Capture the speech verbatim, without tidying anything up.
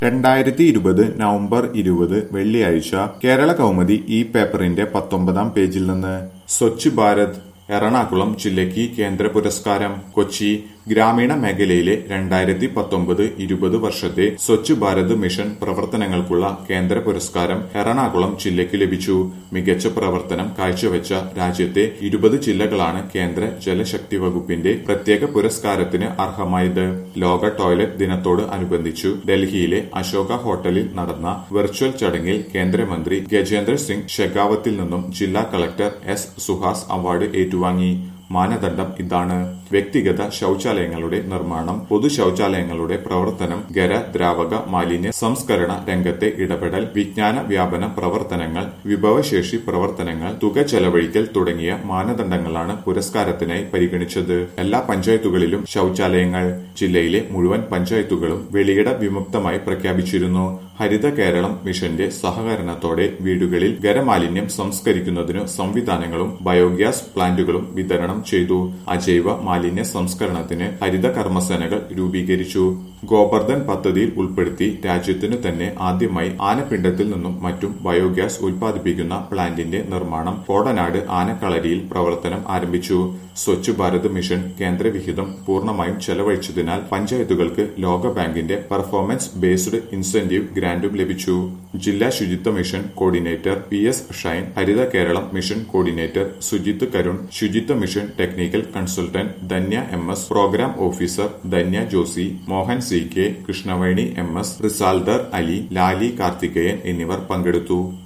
രണ്ടായിരത്തി ഇരുപത് നവംബർ ഇരുപത് വെള്ളിയാഴ്ച കേരള കൗമുദി ഈ പേപ്പറിന്റെ പത്തൊമ്പതാം പേജിൽ നിന്ന് സ്വച്ഛ് ഭാരത് എറണാകുളം ജില്ലയ്ക്ക് കേന്ദ്ര പുരസ്കാരം. കൊച്ചി ഗ്രാമീണ മേഖലയിലെ രണ്ടായിരത്തി പത്തൊമ്പത് ഇരുപത് വർഷത്തെ സ്വച്ഛ് ഭാരത് മിഷൻ പ്രവർത്തനങ്ങൾക്കുള്ള കേന്ദ്ര പുരസ്കാരം എറണാകുളം ജില്ലയ്ക്ക് ലഭിച്ചു. മികച്ച പ്രവർത്തനം കാഴ്ചവെച്ച രാജ്യത്തെ ഇരുപത് ജില്ലകളാണ് കേന്ദ്ര ജലശക്തി വകുപ്പിന്റെ പ്രത്യേക പുരസ്കാരത്തിന് അർഹമായത്. ലോക ടോയ്ലറ്റ് ദിനത്തോട് അനുബന്ധിച്ചു ഡൽഹിയിലെ അശോക ഹോട്ടലിൽ നടന്ന വെർച്വൽ ചടങ്ങിൽ കേന്ദ്രമന്ത്രി ഗജേന്ദ്ര സിംഗ് ഷെഖാവത്തിൽ നിന്നും ജില്ലാ കളക്ടർ എസ് സുഹാസ് അവാർഡ് ഏറ്റുവാങ്ങി. മാനദണ്ഡം ഇതാണ്: വ്യക്തിഗത ശൌചാലയങ്ങളുടെ നിർമ്മാണം, പൊതു ശൌചാലയങ്ങളുടെ പ്രവർത്തനം, ഖര ദ്രാവക മാലിന്യ സംസ്കരണ രംഗത്തെ ഇടപെടൽ, വിജ്ഞാന വ്യാപന പ്രവർത്തനങ്ങൾ, വിഭവശേഷി പ്രവർത്തനങ്ങൾ, തുക ചെലവഴിക്കൽ തുടങ്ങിയ മാനദണ്ഡങ്ങളാണ് പുരസ്കാരത്തിനായി പരിഗണിച്ചത്. എല്ലാ പഞ്ചായത്തുകളിലും ശൌചാലയങ്ങൾ. ജില്ലയിലെ മുഴുവൻ പഞ്ചായത്തുകളും വെളിയിട വിമുക്തമായി പ്രഖ്യാപിച്ചിരുന്നു. ഹരിത കേരളം മിഷന്റെ സഹകരണത്തോടെ വീടുകളിൽ ഖരമാലിന്യം സംസ്കരിക്കുന്നതിനു സംവിധാനങ്ങളും ബയോഗ്യാസ് പ്ലാന്റുകളും വിതരണം ചെയ്തു. അജൈവ മാലിന്യ സംസ്കരണത്തിന് ഹരിത കർമ്മസേനകൾ രൂപീകരിച്ചു. ഗോബർധൻ പദ്ധതിയിൽ ഉൾപ്പെടുത്തി രാജ്യത്തിനു തന്നെ ആദ്യമായി ആനപ്പിണ്ടത്തിൽ നിന്നും മറ്റും ബയോഗ്യാസ് ഉൽപ്പാദിപ്പിക്കുന്ന പ്ലാന്റിന്റെ നിർമ്മാണം കോടനാട് ആനക്കളരിയിൽ പ്രവർത്തനം ആരംഭിച്ചു. സ്വച്ഛ് ഭാരത് മിഷൻ കേന്ദ്രവിഹിതം പൂർണ്ണമായും ചെലവഴിച്ചതിനാൽ പഞ്ചായത്തുകൾക്ക് ലോകബാങ്കിന്റെ പെർഫോമൻസ് ബേസ്ഡ് ഇൻസെന്റീവ് ഗ്രാന്റും ലഭിച്ചു. ജില്ലാ ശുചിത്വ mission coordinator P S Shine, Haritha Keralam mission coordinator Sujith Karun, ശുചിത്വ mission technical consultant Dhanya M S, programme officer Dhanya Josy, Mohan C K, Krishnaveni M S, Risaldar Ali, Lali Karthikeyan എന്നിവർ പങ്കെടുത്തു.